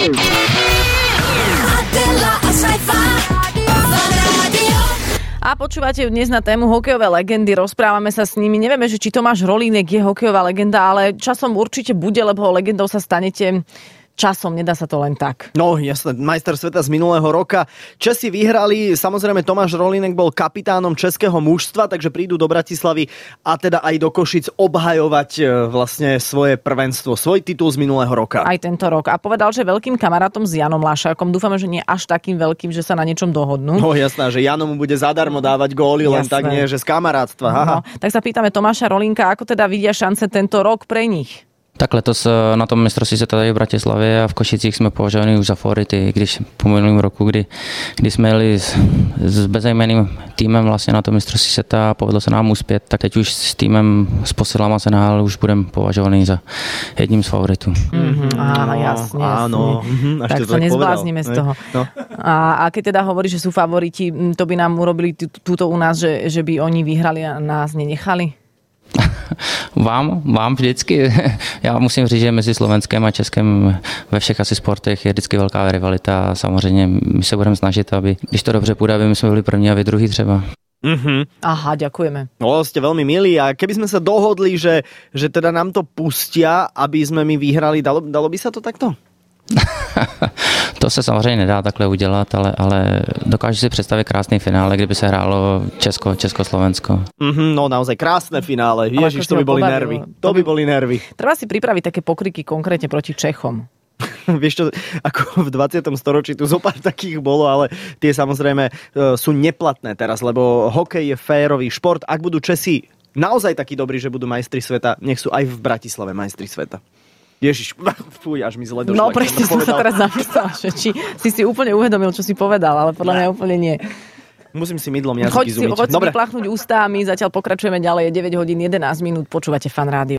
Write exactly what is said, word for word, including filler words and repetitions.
A počúvate dnes na tému hokejové legendy, rozprávame sa s nimi. Nevieme, že či Tomáš Rolínek je hokejová legenda, ale časom určite bude, lebo legendou sa stanete časom, nedá sa to len tak. No jasné, majster sveta z minulého roka. Česi vyhrali, samozrejme Tomáš Rolínek bol kapitánom českého mužstva, takže prídu do Bratislavy a teda aj do Košic obhajovať vlastne svoje prvenstvo, svoj titul z minulého roka. Aj tento rok. A povedal, že veľkým kamarátom s Janom Lašákom. Dúfame, že nie až takým veľkým, že sa na niečom dohodnú. No jasná, že Jano mu bude zadarmo dávať góly, len tak nie, že z kamarátstva. No, tak sa pýtame Tomáša Rolínka, ako teda vidia šance tento rok pre nich? Tak letos na tom mistrovství světa tady v Bratislavě a v Košicích jsme považovaní už za favority, když po minulém roku, kdy, kdy jsme jeli s, s bezejmenným týmem vlastně na tom mistrovství světa a povedlo se nám uspět, tak teď už s týmem, s posilama se nahál už budeme považovaní za jedním z favoritů. Mm-hmm, áno, jasne. Áno. Mm-hmm, tak sa nezbláznime z toho. No. A, a keď teda hovorí, že sú favoriti, to by nám urobili t- túto u nás, že, že by oni vyhrali a nás nenechali? Vám, vám vždycky. Já musím říct, že mezi Slovenskem a Českem ve všech asi sportech je vždycky velká rivalita a samozřejmě my se budeme snažit, aby, když to dobře půjde, aby my jsme byli první a vy druhý třeba. Mm-hmm. Aha, ďakujeme. No, ste veľmi milí a keby sme sa dohodli, že, že teda nám to pustia, aby sme my vyhrali, dalo, dalo by sa to takto? To se samozřejmě nedá takhle udělat, ale, ale dokážu si představit krásný finále, kdyby se hrálo Česko, Československo. Mm-hmm, no naozaj krásne finále. Ježiš, to by boli pobavilo. nervy. To by boli nervy. Treba si pripraviť také pokriky konkrétne proti Čechom. Vieš čo, ako v dvadsiatom storočí tu zopár takých bolo, ale tie samozrejme sú neplatné teraz, lebo hokej je férový šport. Ak budú Česi naozaj takí dobrí, že budú majstri sveta, nech sú aj v Bratislave majstri sveta. Ježiš, fuj, až mi zle došlo. No presne som sa teraz zamyslela, že či si si úplne uvedomil, čo si povedal, ale podľa mňa úplne nie. Musím si mydlom jazyky choď zumiť. Choď si vypláchnuť ústami, zatiaľ pokračujeme ďalej, je deväť hodín jedenásť minút, počúvate Fan Rádio.